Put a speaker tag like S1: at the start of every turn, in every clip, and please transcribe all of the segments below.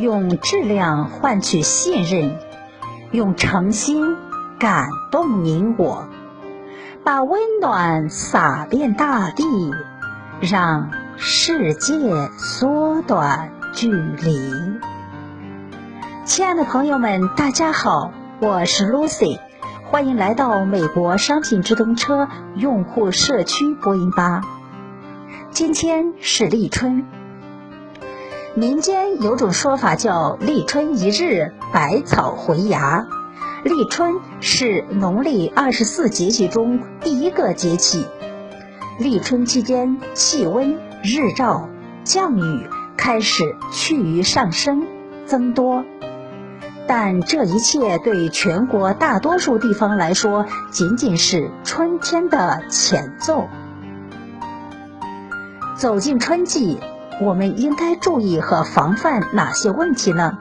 S1: 用质量换取信任，用诚心感动你我，把温暖洒遍大地，让世界缩短距离。亲爱的朋友们，大家好，我是 Lucy， 欢迎来到美国商品直通车用户社区播音吧。今天是立春，民间有种说法叫立春一日，百草回芽。立春是农历24节气中第一个节气，立春期间气温、日照、降雨开始趋于上升增多，但这一切对全国大多数地方来说仅仅是春天的前奏。走进春季，我们应该注意和防范哪些问题呢？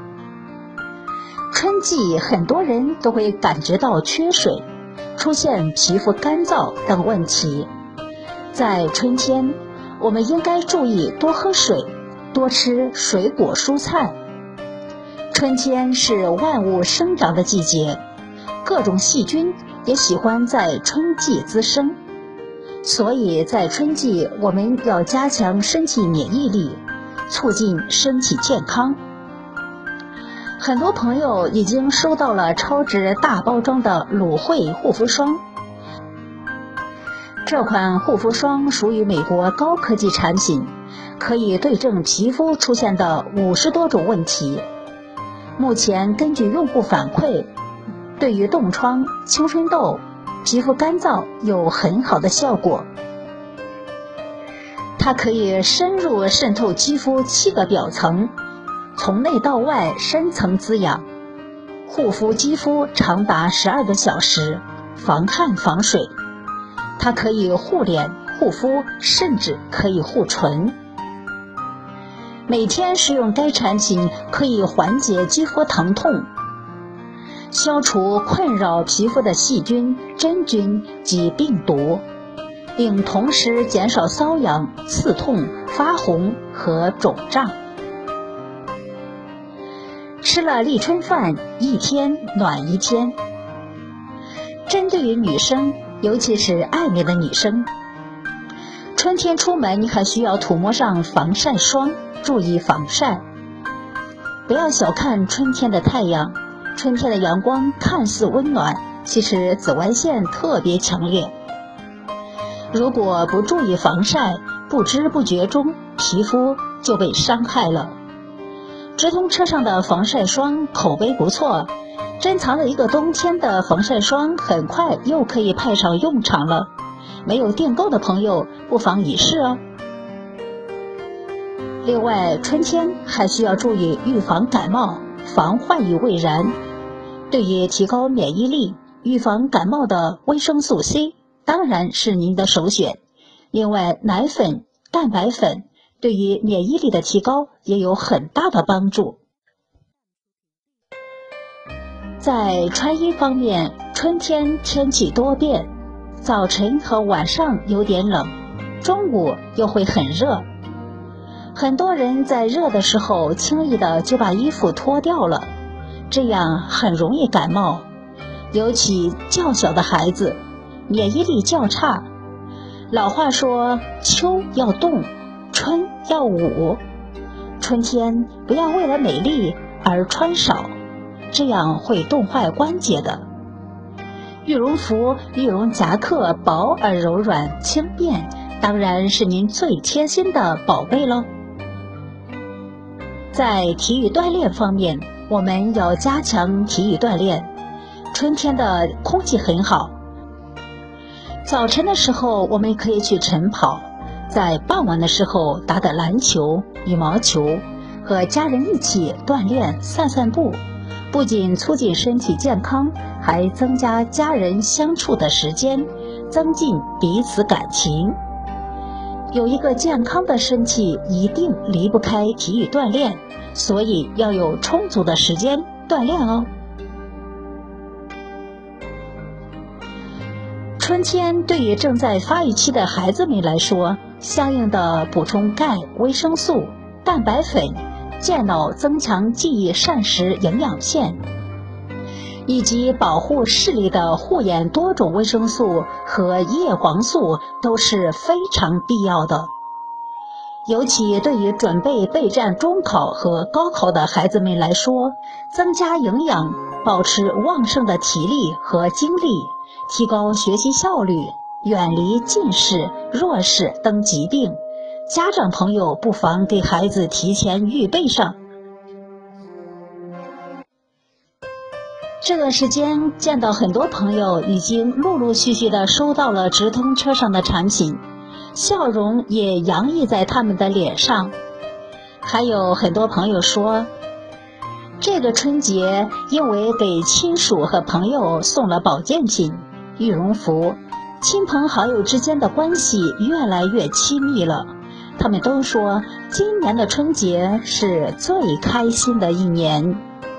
S1: 春季很多人都会感觉到缺水，出现皮肤干燥等问题。在春天，我们应该注意多喝水，多吃水果蔬菜。春天是万物生长的季节，各种细菌也喜欢在春季滋生，所以在春季我们要加强身体免疫力，促进身体健康。很多朋友已经收到了超值大包装的芦荟护肤霜，这款护肤霜属于美国高科技产品，可以对症皮肤出现的50多种问题。目前根据用户反馈，对于冻疮、青春痘、皮肤干燥有很好的效果。它可以深入渗透肌肤7个表层，从内到外深层滋养，护肤肌肤长达12个小时，防汗防水。它可以护脸、护肤，甚至可以护唇。每天使用该产品可以缓解肌肤疼痛，消除困扰皮肤的细菌、真菌及病毒，并同时减少瘙痒、刺痛、发红和肿胀。吃了立春饭，一天暖一天。针对于女生，尤其是爱美的女生，春天出门还需要涂抹上防晒霜，注意防晒。不要小看春天的太阳，春天的阳光看似温暖，其实紫外线特别强烈。如果不注意防晒，不知不觉中皮肤就被伤害了。直通车上的防晒霜口碑不错，珍藏了一个冬天的防晒霜，很快又可以派上用场了。没有订购的朋友不妨一试哦。另外，春天还需要注意预防感冒，防患于未然。对于提高免疫力、预防感冒的维生素 C 当然是您的首选。另外，奶粉、蛋白粉对于免疫力的提高也有很大的帮助。在穿衣方面，春天天气多变，早晨和晚上有点冷，中午又会很热。很多人在热的时候轻易的就把衣服脱掉了，这样很容易感冒，尤其较小的孩子，免疫力较差。老话说，秋要冻，春要捂。春天不要为了美丽而穿少，这样会冻坏关节的。羽绒服、羽绒夹克薄而柔软轻便，当然是您最贴心的宝贝咯。在体育锻炼方面，我们要加强体育锻炼。春天的空气很好，早晨的时候我们可以去晨跑，在傍晚的时候打打篮球、羽毛球，和家人一起锻炼散散步，不仅促进身体健康，还增加家人相处的时间，增进彼此感情。有一个健康的身体一定离不开体育锻炼，所以要有充足的时间锻炼哦。春天对于正在发育期的孩子们来说，相应的补充钙、维生素、蛋白粉健脑增强记忆膳食营养片，以及保护视力的护眼多种维生素和叶黄素都是非常必要的。尤其对于准备备战中考和高考的孩子们来说，增加营养，保持旺盛的体力和精力，提高学习效率，远离近视、弱视等疾病，家长朋友不妨给孩子提前预备上。这段时间见到很多朋友已经陆陆续续地收到了直通车上的产品，笑容也洋溢在他们的脸上。还有很多朋友说，这个春节因为给亲属和朋友送了保健品、羽绒服，亲朋好友之间的关系越来越亲密了。他们都说今年的春节是最开心的一年。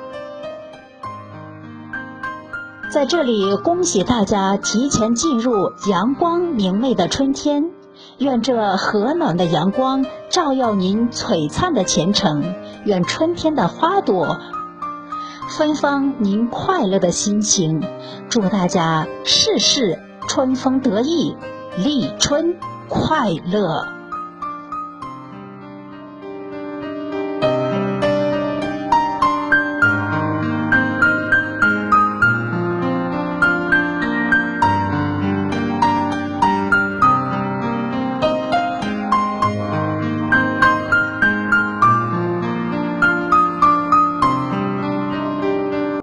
S1: 在这里恭喜大家提前进入阳光明媚的春天，愿这和暖的阳光照耀您璀璨的前程，愿春天的花朵芬芳您快乐的心情，祝大家事事春风得意，立春快乐。